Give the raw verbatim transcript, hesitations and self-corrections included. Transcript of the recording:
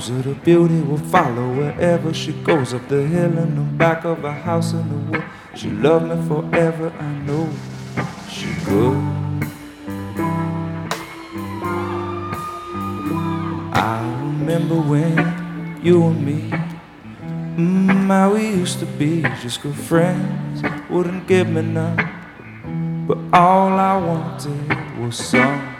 So the beauty will follow wherever she goes, up the hill in the back of a house in the wood. She loved me forever, I know she could. I remember when you and me, mm, how we used to be just good friends. Wouldn't give me none, but all I wanted was some